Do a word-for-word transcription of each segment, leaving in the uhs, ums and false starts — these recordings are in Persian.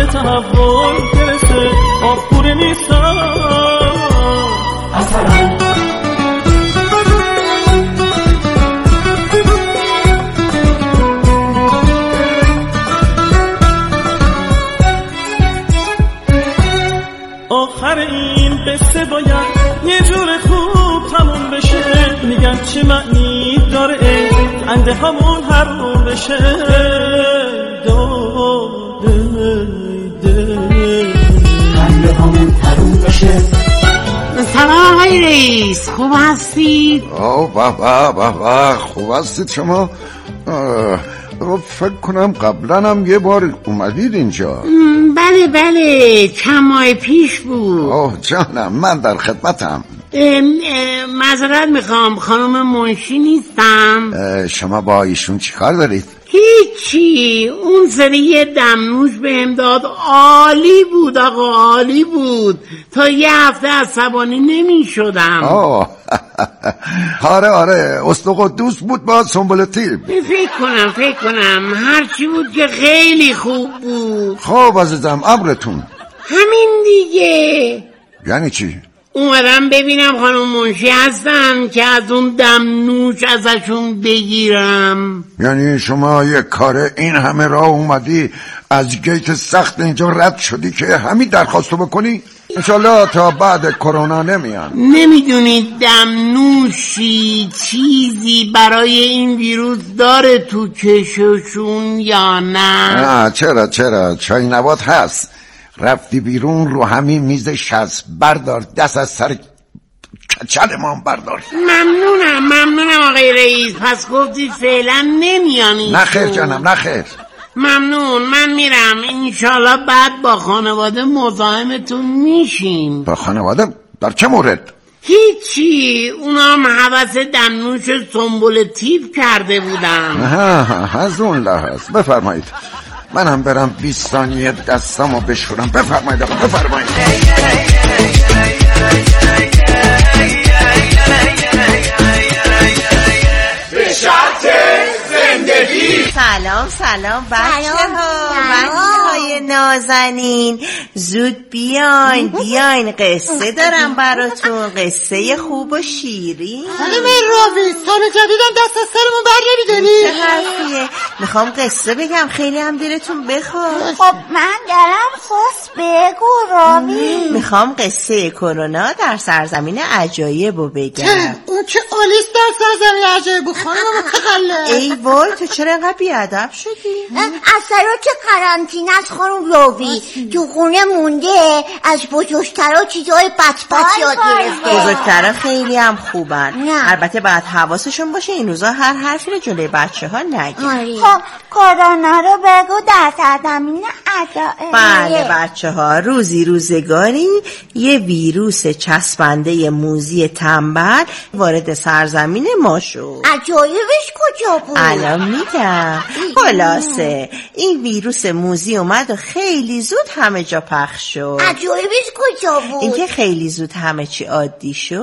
تحول برسه آب پوره نیستم. آخر این قصه باید یه جور خوب تموم بشه. میگن چه معنی داره انده همون حروم بشه. داده انده همون حروم بشه. سلام آقای رئیس، خوب هستید؟ آه به به به به خوب هستید شما؟ فکر کنم قبلا هم یه بار اومدید اینجا. بله بله چند ماه پیش بود. آه جانم من در خدمتم. معذرت میخوام خانم منشی نیستم. شما با ایشون چیکار دارید؟ هیچی، اون سری دمنوش به امداد عالی بود آقا، عالی بود. تا یه هفته عصبانی نمی شدم. آه آره آره استو قدوس بود با سنبولتیب. فکر کنم فکر کنم هرچی بود که خیلی خوب بود. خب عزیزم امرتون. همین دیگه. یعنی چی؟ اومدم ببینم خانم منشی هستن که از اون دمنوش ازشون بگیرم. یعنی شما یک کار این همه راه اومدی از گیت سخت اینجا رد شدی که همین درخواستو بکنی؟ انشالله تا بعد کرونا نمیان. نمیدونید دمنوشی چیزی برای این ویروس داره تو چششون یا نه؟ نه چرا چرا چای نبات هست. رفتی بیرون رو همین میز شست بردار دست از سر کچل ما بردار. ممنونم ممنونم آقای رئیس. پس گفتید فعلا نمیانی؟ نه خیر جانم نه خیر. ممنون من میرم. انشالله بعد با خانواده مزاحمتون میشیم. با خانواده؟ در چه مورد؟ هیچی، اونا هم حوث دمنوش سنبولتیب کرده بودن. ها از اون لحاظ بفرمایید. من هم برم بیست ثانیه دستمو بشورم. بفرمایید آقا بفرمایید. به شرط زندگی. سلام سلام بچه ها، بچه های نازنین، زود بیاین بیاین قصه دارم براتون، قصه خوب و شیرین. خانم راوی سال جدیدم دست از سرمون بر نمیداری؟ چه حرفیه؟ میخوام قصه بگم خیلی هم دلتون بخواد. خب من دارم خواست بگو راوی. میخوام قصه کرونا در سرزمین عجایب رو بگم. اون که آلیس در سرزمین عجایب خانم متخلف. ای وای تو چرا اینقدر بیادب شدی؟ اثرات قرنطینه از خانم راوی تو خونه مونده، از بزرگترها چیزای بچ بچ یاد گرفته. بزرگترها خیلی هم خوبن. نه. البته باید حواسشون باشه این روزا هر حرفی رو جلوی بچه ها نگه. خب کرونا رو بگو در سرزمین عجایب. بله بچه ها، روزی روزگاری یه ویروس چسبنده موذی تنبل وارد سرزمین ما شد. عجایبش کجا بود؟ الان میگم. خلاصه این ویروس موذی اومد و خیلی زود همه جا پخش شد. عجایبش کجا بود؟ اینکه خیلی زود همه چی عادی شد.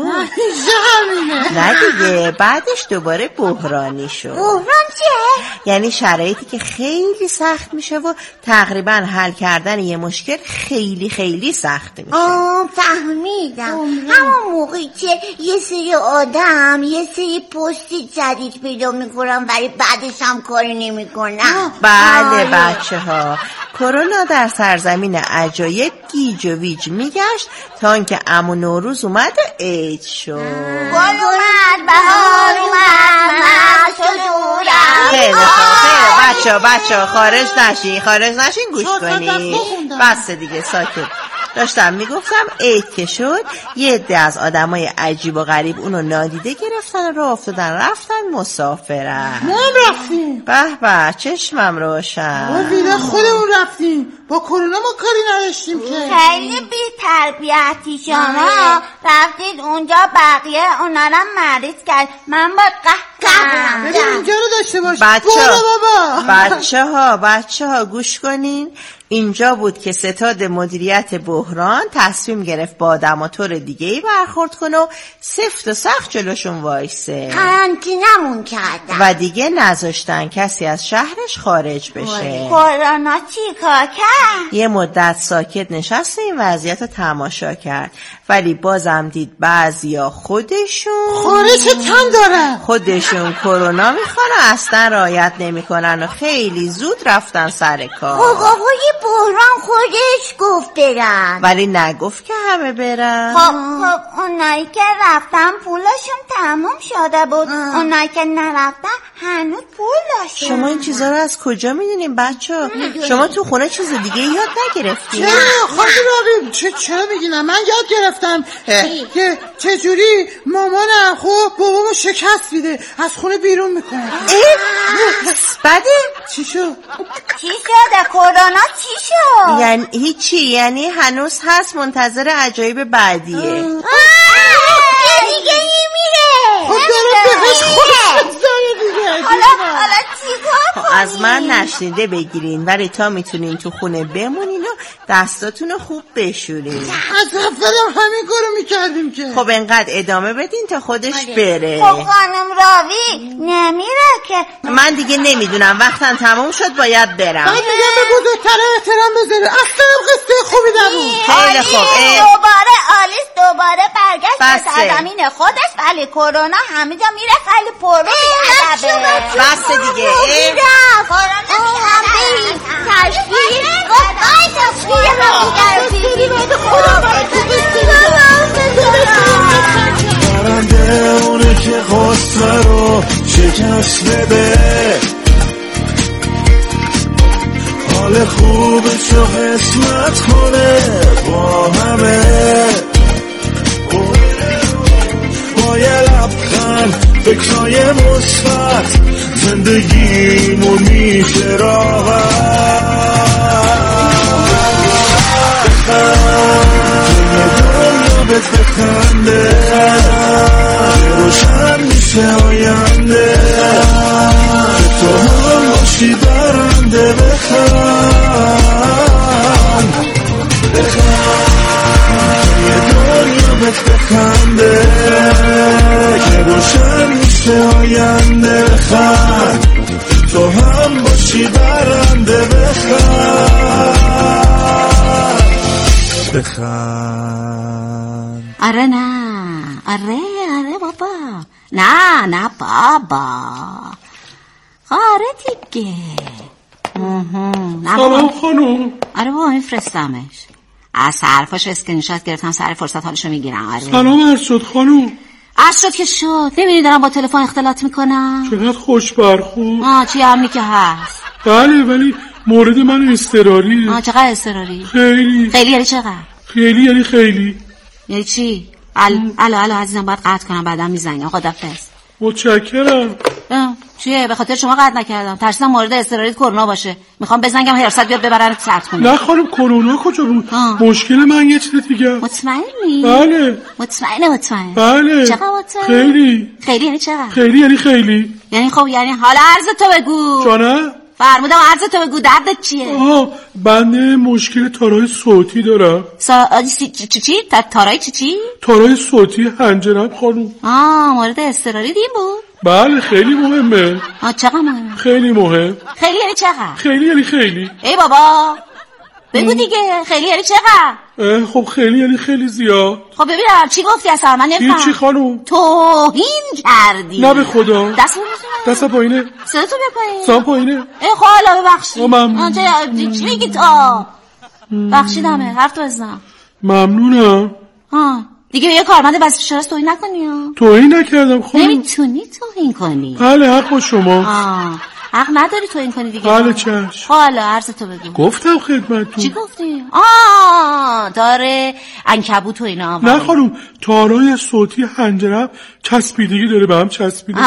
نه دیگه بعدش دوباره بحرانی شد. بحران چه؟ یعنی شرایطی که خیلی سخت میشه و تقریبا حل کردن یه مشکل خیلی خیلی سخت میشه. آه فهمیدم. همون موقعی که یه سری آدم یه سری پستی جدید پیدا میکنن ولی بعدش هم کاری نمیکنن. بله بچه ها، کرونا در سرزمین عجایب گیج و ویج میگشت تا اینکه عمو نوروز اومد و عید شد. گل اومد بهار اومد من تو دورم. خیلی خوب خیلی بچه ها بچه ها خارج نشین خارج نشین گوش کنی. بس دیگه ساکت. داشتم میگفتم عید که شد یه عده از آدمای عجیب و غریب اونو نادیده گرفتن و راه افتادن رفتن مسافرت. ما هم رفتیم. به به چشمم روشن. ما ویلا خودمون رفتیم، با کرونا ما کاری نداشتیم که. خیلی بی تربیتی شما رفتید اونجا، بقیه اونا رو مریض کرد. من با قهر ببین اینجا رو داشته باش. بچه بابا بچه ها بچه ها گوش کنین. اینجا بود که ستاد مدیریت بحران تصمیم گرفت با آدم و طور دیگه ای برخورد کنه و سفت و سخت جلوشون وایسه. قرنطینمون کردن و دیگه نذاشتن کسی از شهرش خارج بشه. کرونا چی کار کرد؟ یه مدت ساکت نشست این وضعیت رو تماشا کرد، ولی بازم دید بعضیا خودشون خورش کم دارن، خودشون کرونا میخوان و اصلا رعایت نمیکنن و خیلی زود رفتن سر کار. خب آقای بحران خودش گفت برن، ولی نگفت که همه برن. خب خب اونایی که رفتن پولشون تموم شده بود، اونایی که نرفتن هنوز پول داشتن. شما این چیزا رو از کجا میدونین بچه ها؟ شما تو خونه چیز دیگه یاد نگرفتین؟ چرا خانم راوی چه چرا میگین؟ من یاد گرفتم که چجوری مامانم خب بابامو شکست میده از خونه بیرون میکنه. بده چی شد؟ چی شده؟ کرونا چی شد؟ یعنی هیچی، یعنی هنوز هست، منتظر عجایب بعدیه. دیگه این میره. خب داره بهش خوش داره دیگه. حالا حالا چی کار کنیم؟ از من نشنیده بگیرین، ولی تا میتونین تو خونه بمونین و دستاتونو خوب بشورین. از اولم همین کارو میکردیم که. خب انقدر ادامه بدین تا خودش بره. خب خانم راوی نمیره که. من دیگه نمیدونم، وقتم تموم شد باید برم. من میگم به بزرگتره احترام بذاره. اصلا قصه خوبی نبود. خیلی خوب. دوباره آلیس دوباره برگشت به بسه. سرزمین خودش، ولی کرونا همه جا میره خیلی پرو میادبه. بس دیگه. کرونا هم بریم تشکیل بای تشکیل هم دیگر برنده اونه که قصه رو شکست بده، حال خوبشو قسمت کنه با همه، با یه لبخند فکرهای مثبت زندگیمو میشه راحت. یه دنیا بهت بخنده، روشن میشه آینده، تو هم باشی برنده. بخند بخند یه دنیا بهت بخنده که روشن میشه آینده. بخند تو هم باشی برنده. بخند بخند. آره نه آره آره بابا، نه نه بابا، آره دیگه. سلام خانم. آره بابا میفرستمش، از حرفاش اسکرین شات گرفتم، سر فرصت حالشو میگیرم. آره سلام عرض شد خانم. عرض شد که شد، نمیدونی دارم با تلفن اختلاط میکنم. چقدر خوش برخورد. آه چی همینی که هست. بله ولی مورد من اضطراریه. آه چقدر اضطراری؟ خیلی. خیلی یعنی چقدر؟ خیلی یعنی خیلی. یعنی چی؟ ال الو الو عزیزم باید قطع کنم، بعدم میزنم. خدافظ. متشکرم. چیه؟ به خاطر شما قطع نکردم، ترسیدم مورد اضطراری کرونا باشه، میخوام بزنگم حراست بیاد ببرن سرد کنه. نه خانم کرونا کجا بود؟ آه. مشکل من یه چیز دیگه. مطمئنی؟ بله. مطمئنه مطمئن. بله. چقدر مطمئن؟ خیلی. خیلی یعنی چقدر؟ خیلی یعنی خیلی. یعنی خب یعنی حالا عرض تو بگو. جانه؟ فرمودم عرض تو بگو، دردت چیه؟ آه بنده مشکل تارای صوتی دارم. سا... چی چی چی؟ تارای چی چی؟ تارای صوتی حنجرم خانم. آه مورد اضطراری دیم بود؟ بله خیلی مهمه. آه چقدر مهمه؟ خیلی مهم. خیلی یعنی چقدر؟ خیلی یعنی خیلی. ای بابا بگو دیگه، خیلی یعنی چقدر؟ خب خیلی یعنی خیلی زیاد. خب ببینم چی گفتی اصلا؟ من نمیفهمم. هیچی خانم. توهین کردی. نه به خدا. دست دست پایینه. صدا تو بیا پایین. صدا پایینه. ای خاله ببخشید. ممنون. چی میگی تا؟ بخشیدمه، حرف بزن. ممنونم. ها دیگه یه کارمند وظیفه شناس توهین نکنی ها. توهین نکردم خانم. نمیتونی توهین کنی. بله حق با شما. آه حق نداری توهین کنی دیگه. بله چشم. حالا عرض تو بگو. گفتم خدمتتون. چی گفتی؟ آه داره عنکبوت و اینا. نه خانم تارای صوتی حنجرم چسبیدگی داره، به هم چسبیده. آه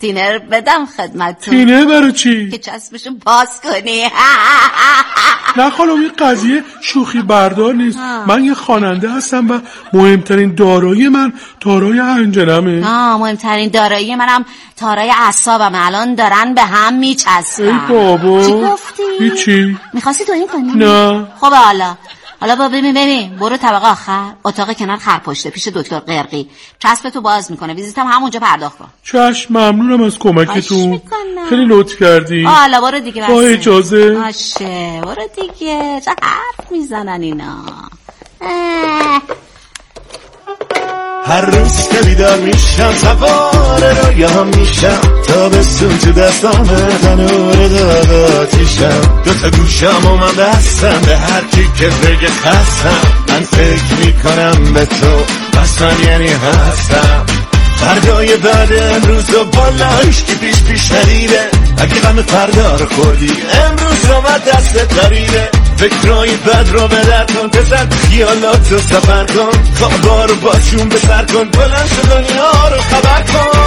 تینر بدم خدمتتون. تینر برای چی؟ که چسبشو باز کنی. نه خانم این قضیه شوخی بردار نیست. من یه خواننده هستم و مهمترین دارایی من تارای هنجرمه. آه مهمترین دارایی منم تارای اعصابم. الان دارن به هم میچسبن. ای بابا چی گفتی؟ هیچی. میخواستی تو این کنی؟ نه. خب حالا حالا با ببین ببین برو طبقه آخر، اتاق کنار خرپشته پیش دکتر قرقی. چسبتو باز میکنه، ویزیتم همونجا پرداخت کن. چشم ممنونم از کمکتون. خیلی لطف کردی. حالا برو دیگه. با اجازه. باشه برو دیگه. چه حرف میزنن اینا. اه. هر روز که بیدار میشم سوار رویام میشم، تابستون تو دستامه تنور داغ آتیشم، دوتا گوشم و من بستم به هر کی که بگه خستم، من فکر میکنم به تو بس من یعنی هستم. فردای بعد امروز و بالاش که پیش پیش ندیده، اگه غم فردا رو خوردی امروز اومد دست قریبه. فکرای بد رو بدر کن، بزن خیالات رو سفر کن، خوابا رو باشون به سر کن، بلند شو دنیا رو خبر کن.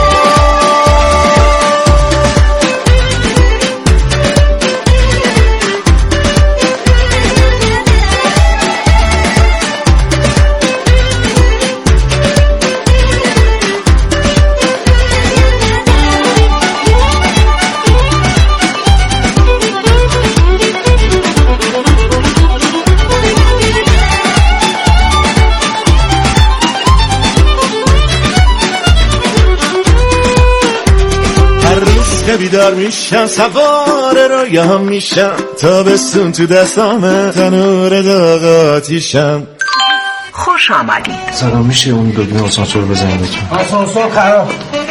بیدار میشم سوار رویام میشم، تابستون تو دستامه تنور داغ آتیشم. خوش آمدید. سلام، میشه اون دوربین آسانسور بزنید لطفا؟ آسانسور خراب.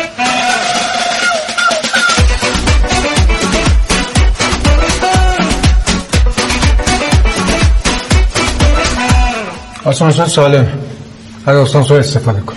آسانسور سالم، از آسانسور استفاده کن.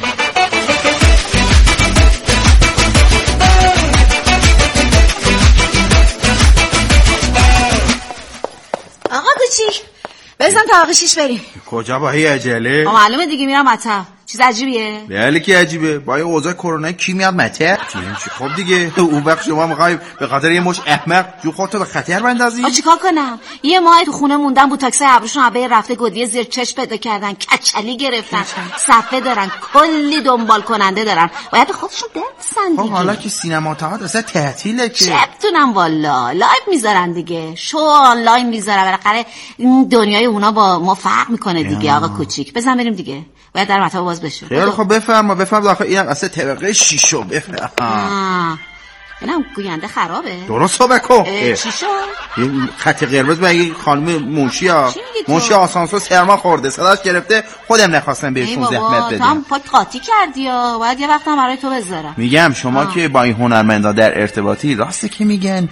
بزن طبقه شیش بریم. کجا با هی عجله؟ معلومه دیگه میرم مطب. چیز عجیبیه؟ بله که عجیبه. با این اوضاع کرونا کی میاد مطب؟ چی خب دیگه اون وقت شما میخوای به خاطر یه مش احمق جو خودتو به خطر بندازی؟ آ چیکار کنم؟ یه ماه تو خونه موندم، بود تاکسی ابروشون عبای رفته گودی زیر چشم پیدا کردن، کچلی گرفتن، صفحه دارن، کلی دنبال کننده دارن، باید خودشون برسن دیگه. خب حالا که سینما تئاتر اصلا تعطیله که. چه بتونم والا لایو میذارن دیگه، شو آنلاین میذارن، بالاخره این دنیای اونا با ما فرق میکنه دیگه. آقا کوچیک بزن بریم دیگه، باید در مطب باز بشه. خیلی خب بفرما بفرما داخل اینم اصلا طبقه شیشو بفرما. آه اینم گوینده خرابه. درست رو بکن. چی شد؟ این خط قرمز با یه خانم منشی ها منشی آسانسور سرما خورده، صداش گرفته، خودم نخواستم بهشون زحمت بدم. تو هم پاک قاطی کردی یا باید یه وقتم برای تو بذارم. میگم شما آه. که با این هنرمندا در ارتباطی، راسته که میگن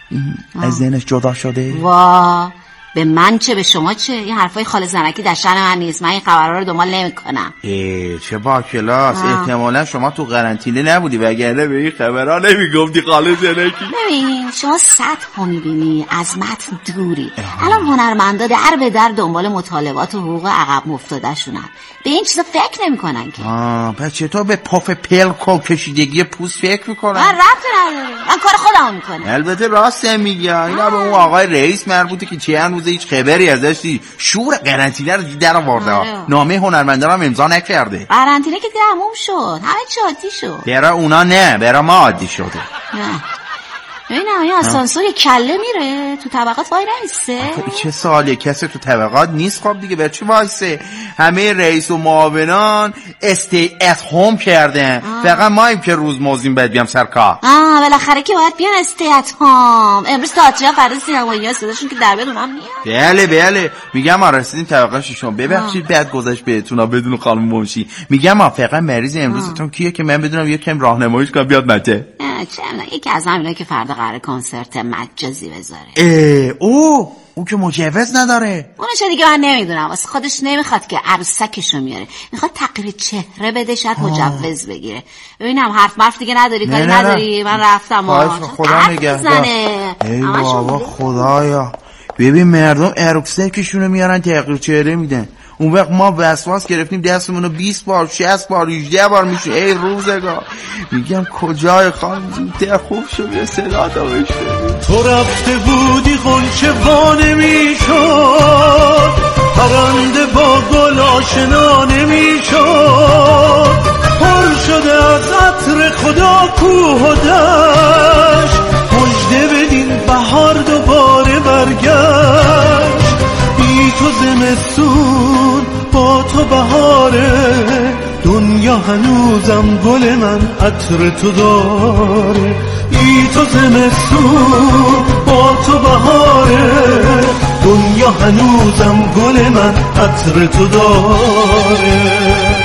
از ذهنش جدا شده؟ وا به من چه به شما چه؟ این حرفای خاله زنکی در شأن من نیست. من این خبرها رو دنبال نمی‌کنم. ای چه با کلاس. احتمالاً شما تو قرنطینه نبودی وگرنه به این خبرها نمیگفتی خاله زنکی. ببین شما سطح می‌بینی، از متن دوری. الان هنرمندا در به در دنبال مطالبات و حقوق عقب افتاده‌شونن. به این چیزا فکر نمی‌کنن که. آه پس چطور به پف پلک و کشیدگی پوست فکر می‌کنن؟ من ربطی نداره. من کار خودم می‌کنم. البته راست میگی. اینا به اون آقای رئیس مربوطه که چند روز هیچ خبری ازش دی. شور قرنطینه رو در آورده. نامه هنرمندا هم امضا نکرده. قرنطینه که تموم شد. همه چی عادی شد. برای اونا نه، برای ما عادی شده. نه. ببینم این آسانسور یه کله میره تو طبقات وای نمیسته. چه سوالیه؟ کسی تو طبقات نیست. خب دیگه برای چی وایسه؟ همه رئیس و معاونان استی ات هوم کردن. فقط ماییم که روز موزیم باید بیام سر کار. آه بالاخره که باید بیان استی ات هوم. امروز تئاتر فردا سینمایی‌ها صداشون که در بیاد اونم میاد. بله بله میگم ما رسیدیم طبقه ششم. ببخشید بعد گذشت بهتون بدون خانم منشی. میگم ما فقط مریض امروزتون کیه که من بدونم یکم راهنماییش کنم بیاد مته. چه یکی از همینایی که فردا قراره کنسرت مجازی بذاره. اه او او که مجوز نداره. اونش دیگه من نمیدونم، واسه خودش نمیخواد که عروسکشو میاره، میخواد تغییر چهره بده، شاید مجوز بگیره. ببینم حرف مرف دیگه نداری، کاری نداری. من رفتم آ خدا نگهدار. ای بابا خدایا، ببین مردم عروسکشونو میارن تغییر چهره میدن. اون وقت ما وسواس گرفتیم دستمون رو بیست بار شصت بار هجده بار میشه. ای روزگار. میگم کجای خانم زودتر خوب شد یه صدا داشته. تو رفته بودی غنچه وا نمیشد، پرنده با گل آشنا نمیشد، پر شده از عطر خدا کوه و دشت، مژده بدین بهار دوباره برگشت. بی تو زمستون با تو بهاره، دنیا هنوزم گل من عطر تو داره. بی تو زمستون با تو بهاره، دنیا هنوزم گل من عطر تو داره.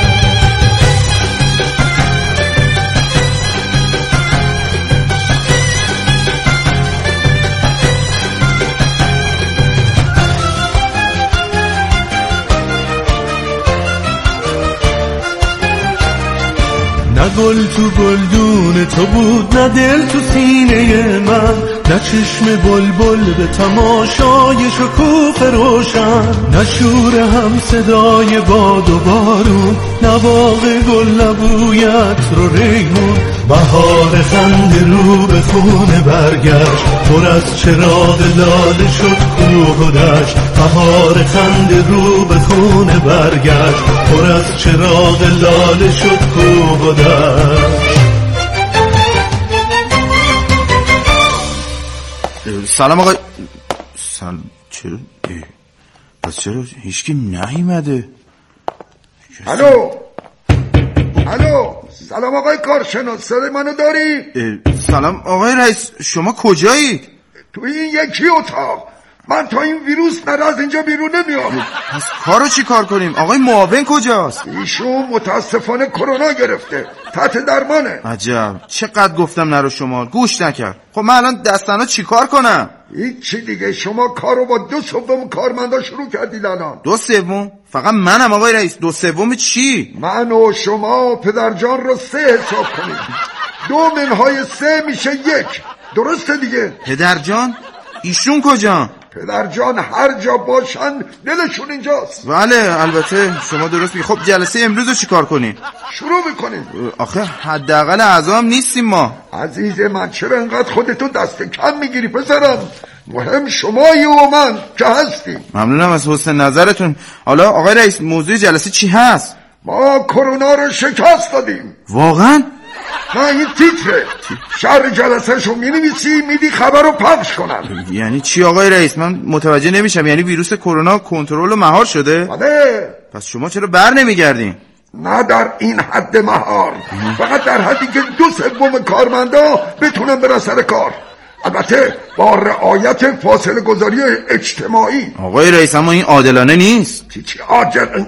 نه گل تو گلدون تو بود، نه دل تو سینه من، نه چشم بلبل به تماشای شکوف روشن، نه شور هم صدای باد و بارون، نه باغ گل نبویت رو ریحون. بهار خنده رو به خونه برگشت، پر از چراغ لاله شد کوه و دشت. بهار خنده رو به خونه برگشت، پر از چراغ لاله شد کوه و دشت. سلام آقای. سلام. چرا؟ پس چرا هیچکی نیومده؟ الو الو سلام آقای کارشناس، صدای منو داری؟ سلام آقای رئیس، شما کجایید؟ تو این یکی اتاق. من تا این ویروس نره از اینجا بیرون نمیام. پس کارو چی کار کنیم؟ آقای معاون کجاست؟ ایشون متاسفانه کرونا گرفته، تحت درمانه. عجب، چقدر گفتم نرو شما گوش نکرد. خب من الان دستانا چی کار کنم؟ هیچی دیگه، شما کارو با دو سوم کارمندا شروع کردید الان. دو سوم؟ فقط منم آقای رئیس. دو سوم چی؟ من و شما پدرجان رو سه حساب کنید. دو منهای سه میشه یک، درسته دیگه؟ پدرجان؟ ایشون کجا؟ پدرجان هر جا باشن دلشون اینجاست. بله البته شما درست میگی. خب جلسه امروز رو چی کار کنیم؟ شروع میکنیم. آخه حداقل اعضام نیستیم ما. عزیز من چرا انقدر خودتو دست کم میگیری پسرم؟ مهم شمایی و من که هستیم. ممنونم از حسن نظرتون. حالا آقای رئیس موضوع جلسه چی هست؟ ما کرونا رو شکست دادیم. واقعا؟ نه این تیتره. شهر جلسه شو مینویسی میدی خبر رو پخش کنن. یعنی چی آقای رئیس؟ من متوجه نمیشم. یعنی ویروس کرونا کنترل و مهار شده؟ بله. پس شما چرا بر نمیگردین؟ نه در این حد مهار، فقط در حدی که دو سوم کارمندا بتونن برن سر کار، البته با رعایت فاصله گذاری اجتماعی. آقای رئیس اما این عادلانه نیست. چی چی عادل؟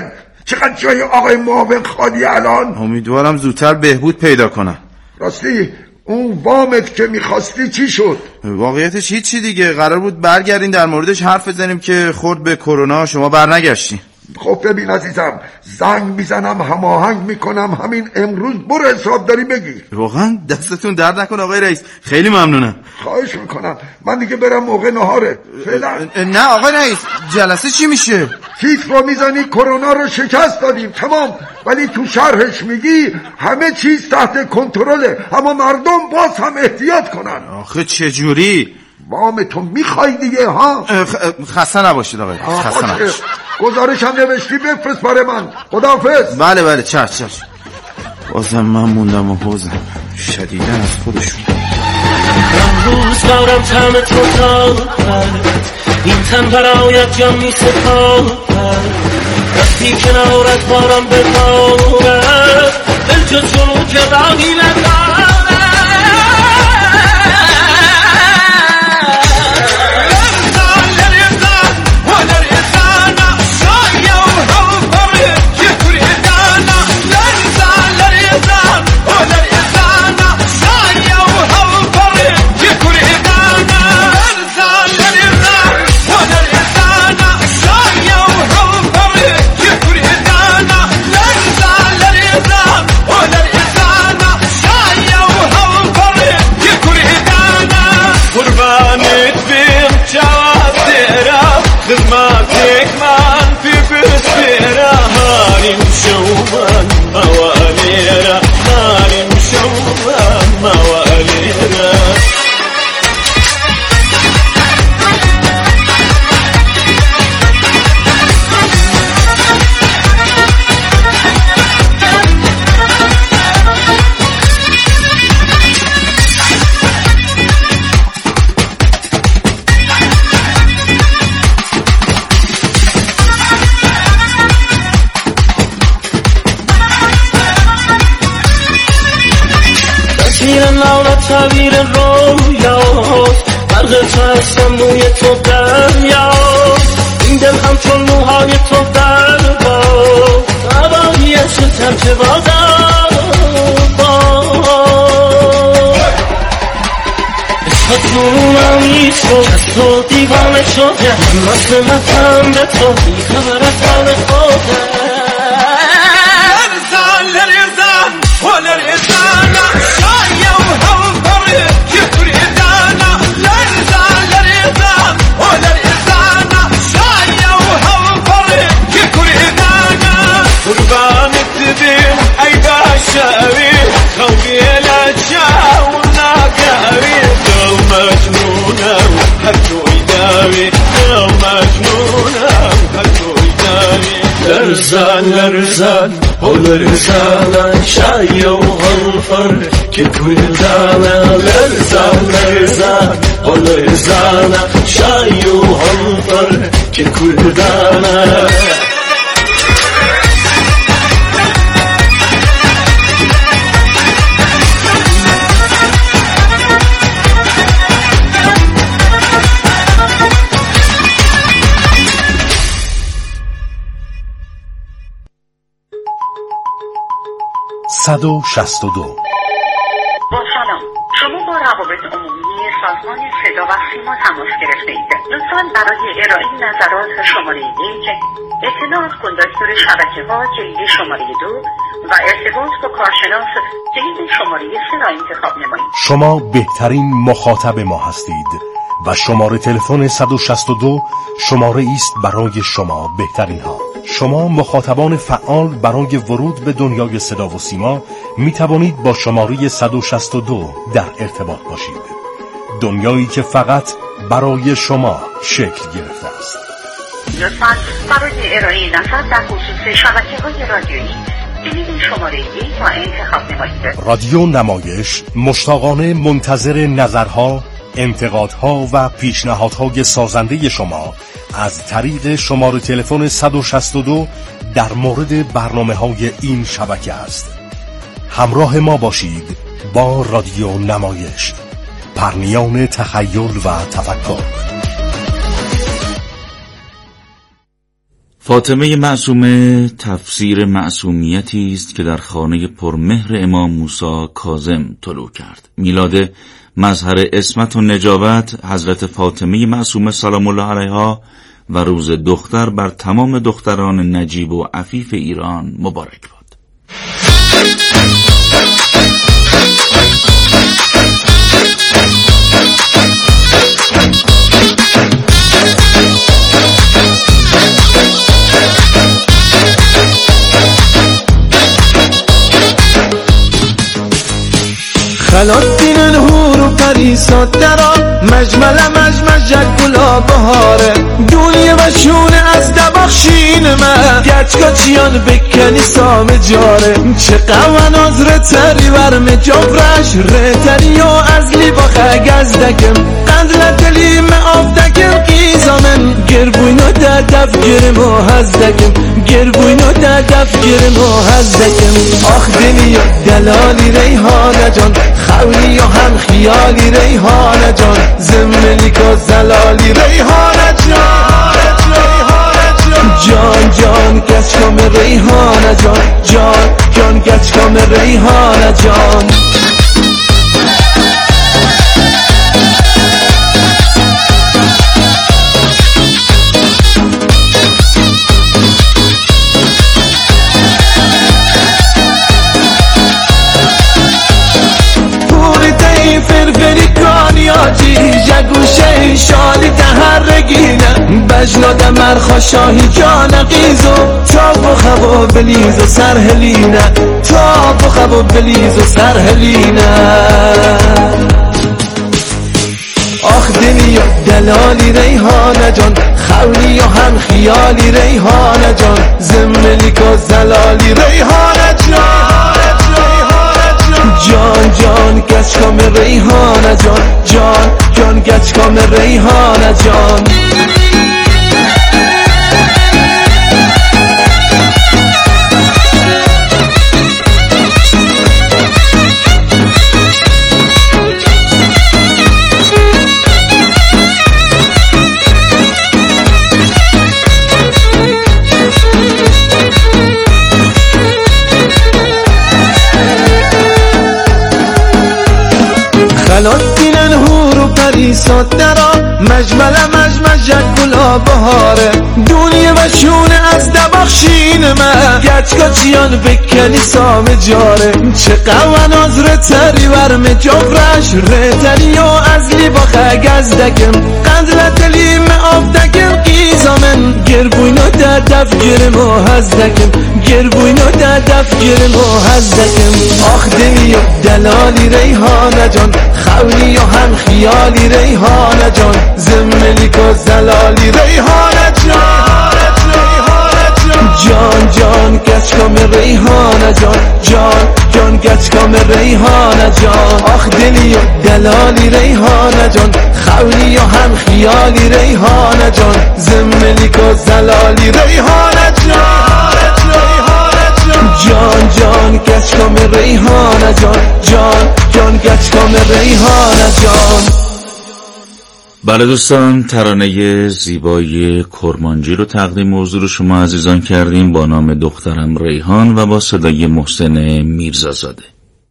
چقدر جای آقای معاون خالی الان؟ امیدوارم زودتر بهبود پیدا کنم. راستی اون وامت که میخواستی چی شد؟ واقعیتش هیچی دیگه. قرار بود برگردین در موردش حرف بزنیم که خورد به کرونا، شما برنگشتین. خب ببین عزیزم، زنگ میزنم هماهنگ میکنم همین امروز برو حسابداری بگیر. واقعا دستتون درد نکنه آقای رئیس، خیلی ممنونم. خواهش میکنم. من دیگه برم موقع نهاره. فعلا. نه آقای رئیس، جلسه چی میشه؟ تیتر رو میزنی کرونا رو شکست دادیم تمام، ولی تو شرحش میگی همه چیز تحت کنترله، اما مردم باز هم احتیاط کنن. آخه چجوری؟ وام تو میخوای دیگه ها؟ خسته نباشید آقای رئیس، خسته نباشید. گزارش هم نوشتی بفرست برای من. خداحافظ. بله بله چشم چشم. بازم من موندم و حوزم شدیدن از خودشون. امروز دارم طعم تو دارد، این تن برایت جان می سپارد، وقتی کنارت بارم ببارد، دل جز تو که راهی ندارد. Oh, ناز تو هستم موی تو دریا، این دل همچون موهای تو بربا، هوایی عشقم که بازم عشقت جنونم نیست و از تو دیوانه شده، مثل مفهم به تو بی خبر از حال خوده. لرزان لرزان و لرزان شایه و هوفره که توریدانا، لرزان لرزان و لرزان شایه و هوفره که توریدانا، قربانت بیم ای باشوی خوی لجاو ناکاوی، دل مجنونم هر توی داوی، دل مجنونم هر توی داوی. لرزان لرزان و لرزان شایه و هوفره که توریدانا، لرزان لرزان و لرزان شایه و هوفره که توریدانا. صد و شصت و دو. با سلام، شما با روابط عمومی سازمان صدا و سیما تماس گرفته اید. لطفاً برای ارائه نظرات شماره یک، اطلاع از کندکتور شبکه ها جلد شماره دو و ارتباط با کارشناس جلد شماره سه را انتخاب نمایید. شما بهترین مخاطب ما هستید و شماره تلفن صد و شصت و دو شماره است برای شما بهترین ها. شما مخاطبان فعال برای ورود به دنیای صدا و سیما می توانید با شماره صد و شصت و دو در ارتباط باشید. دنیایی که فقط برای شما شکل گرفته است. لطفاً برای ارائه نظر در خصوص شبکه‌های رادیویی جلد شماره یک را انتخاب نمایید. رادیو نمایش مشتاقانه منتظر نظرها، انتقادها و پیشنهادهای سازنده شما از طریق شماره تلفن صد و شصت و دو در مورد برنامه‌های این شبکه است. همراه ما باشید با رادیو نمایش، پرنیان تخیل و تفکر. فاطمه معصومه تفسیر معصومیتی است که در خانه پرمهر امام موسی کاظم طلوع کرد. میلاد مظهر عصمت و نجابت حضرت فاطمه معصومه سلام الله علیها و روز دختر بر تمام دختران نجیب و عفیف ایران مبارک باد. خلاصین الهور و پریسات درا مجمل مجمج گلا بهاره دنیا و شونه از دبخشین من گچگاچیان بکنی سام جاره چه قوان از رتری ورم جبرش رتری و از لیباخه گزدکم قندل دلیم آفتکم قیزامن گربوینو در دف گرم و هزدکم گربوینو در دف گرم و هزدکم آخ دنیا دلالی ریحانه جان خولی و هم خیالی ریحانه جان زملیک و زلالی ریحانه جان جان جان گچکام ریحانه جان جان جان گچکام ریحانه جان جگوشه شالی تهرگینه بجناد مرخا شاهی جان قیزو تاب و خبا بلیز و سرهلینه تاب و خبا بلیز و سرهلینه آخ دنیا دلالی ریحانه جان خولی و هم خیالی ریحانه جان زملیک و زلالی ریحانه جان جان جان گچکام ریحانه جان جان جان گچکام ریحانه جان شد درا مجمل مجمجک گلا بهاره دنیا و شونه از دباخشین من گچگاچیان به کلیسا مجاره چه قوان از رتری ورم جفرش رتری و از لیبا خگزدکم قندل تلیم آفدکم قیزامن گربوینو در دفگیر محزدکم گربوینو در دفگیر محزدکم آخ دلی و دلالی ریحانه جان خولی و هم خیالی ریحانه جان زملیک و زلالی ریحانه جان جان جان گچکام ریحانه جان جان جان گچکام ریحانه جان آخ دلی و دلالی ریحانه جان خولی و هم خیالی ریحانه جان زملیک و زلالی ریحانه جان جان جان گچکام ریحانه جان جان جان گچکام ریحانه جان. بله دوستان، ترانه زیبای کرمانجی رو تقدیم موضوع رو شما عزیزان کردیم با نام دخترم ریحان و با صدای محسن میرزازاده.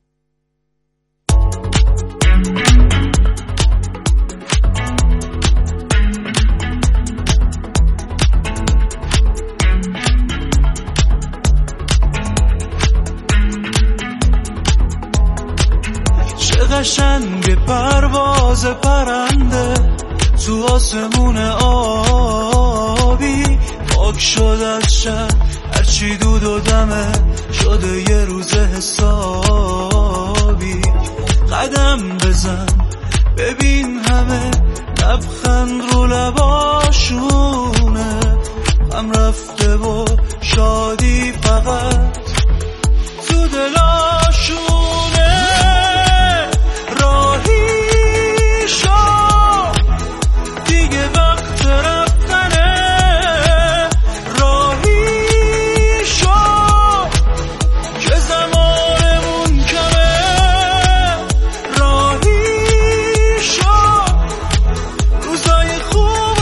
چه قشنگ پرواز پرنده تو آسمون آبی پاک شد از شب هرچی دود و دمه شده یه روز حسابی قدم بزن ببین همه لبخند رو لباشونه هم رفته و شادی فقط تو دلاشونه راهی شو دیگه وقت رفتنه راهی شو که زمانمون کمه راهی شو روزای خوب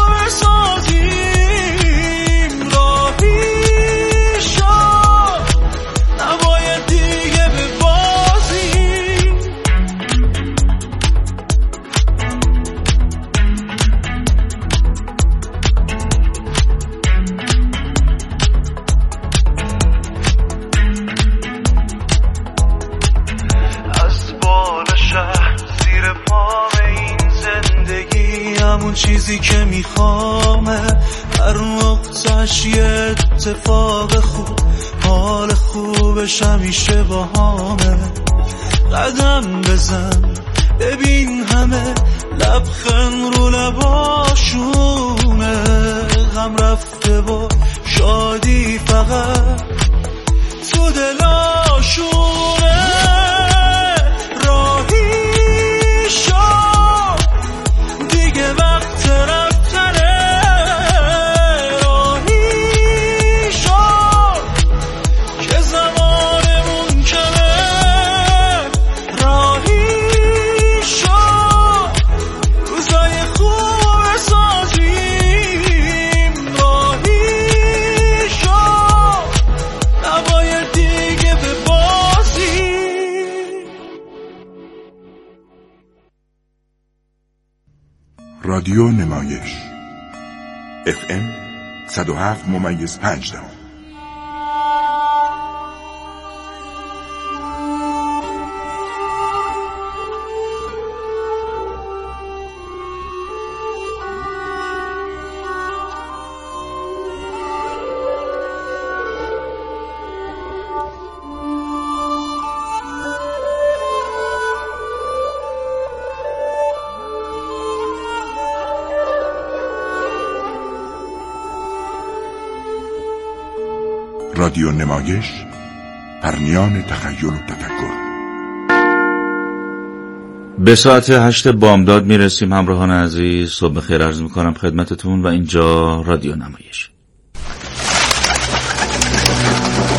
بسازیم راهی شو نباید دیگه ببازیم. از بال شهر زیر پام این زندگی همون چیزی که میخوامه هر نقطه‌اش یه اتفاق خوب حال خوبش همیشه با همه قدم بزن ببین همه لبخند رو لباشونه غم رفته و شادی فقط تو دلاشونه راهی شو دیگه وقت رفتنه راهی شو که زمانمون کمه راهی شو روزای خوب بسازیم راهی شو نباید دیگه ببازیم. رادیو نمایش اف ام صد و هفت ممیز پنج دهم. رادیو نمایش پرنیان تخیل و تفکر. به ساعت هشت بامداد میرسیم همراهان عزیز. صبح خیر عرض میکنم خدمتتون و اینجا رادیو نمایش.